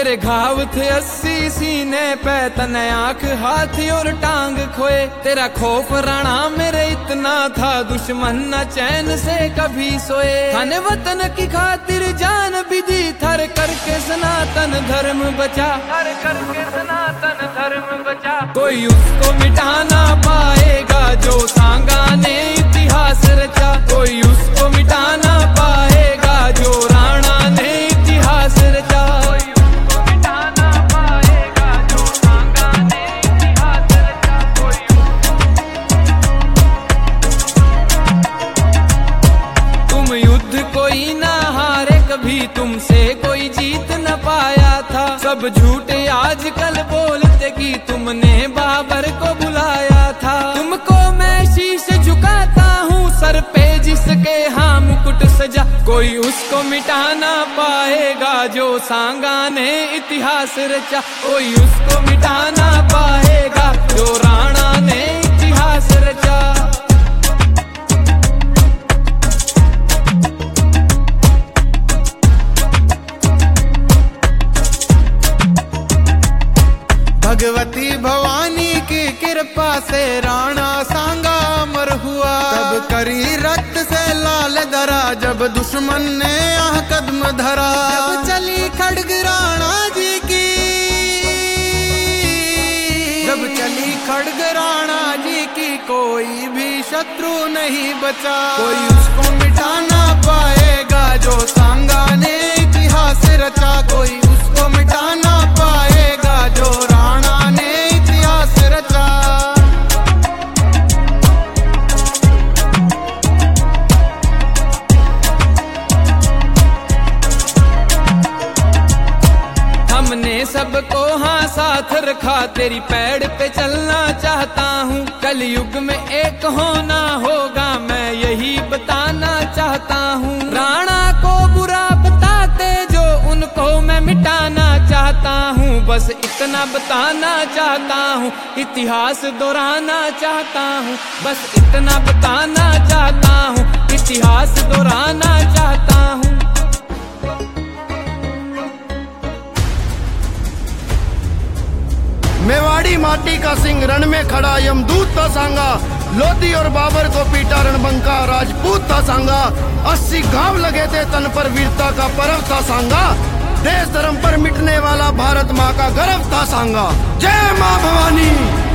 तेरे घाव थे 80 सीने पे, तने आंख हाथ और टांग खोए। तेरा खौफ राणा मेरे इतना था, दुश्मन न चैन से कभी सोए। खाने वतन की खातिर जान भी दी, थर करके सनातन धर्म बचा, थर करके सनातन धर्म बचा। कोई उसको मिटा ना पाएगा जो सांगा ने इतिहास रचा, कोई उसको मिटा ना पाएगा जो राणा ने इतिहास रचा। कोई उसको मिटा ना पाएगा जो सांगा ने इतिहास रचा, कोई तुम युद्ध कोई ना हारे कभी, तुमसे कोई जीत न पाया था। सब झूठे आजकल बोलते कि तुमने बाबर को बुलाया था। तुमको मैं शीश झुकाता हूँ सर पे जिसके हाँ मुकुट सजा, कोई उसको मिटा ना पाएगा जो सांगा ने इतिहास रचा। कोई उसको मिटा ना पाएगा जो राणा ने इतिहास रचा। भगवती भवानी की कृपा से राणा सांगा अमर हुआ। तब करी रक्त से लाल दरा, जब दुश्मन ने आह कदम धरा। जब चली खड्ग राणा जी की, जब चली खड्ग राणा जी की, कोई भी शत्रु नहीं बचा। कोई उसको मिटा ना पाएगा जो सांगा ने इतिहास रचा। कोई उसको मिटा ना पाएगा जो राणा ने इतिहास रचा। हमने सबको हाँ साथ रखा, तेरी पैड़ पे चलना चाहता हूँ। कलयुग में एक होना होगा, मैं यही बताना चाहता हूँ। राणा को बुरा बताते जो, उनको मैं मिटाना चाहता हूँ। बस इतना बताना चाहता हूँ, इतिहास दोहराना चाहता हूँ। बस इतना बताना चाहता हूँ, इतिहास दोहराना चाहता हूँ। मेवाड़ी माटी का सिंह रण में खड़ा यमदूत था सांगा। लोधी और बाबर को पीटा रणबंका, राजपूत था सांगा। 80 घाव लगे थे तन पर, वीरता का पर्व था सांगा। देश धर्म पर मिटने वाला भारत माँ का गर्व था सांगा। जय माँ भवानी।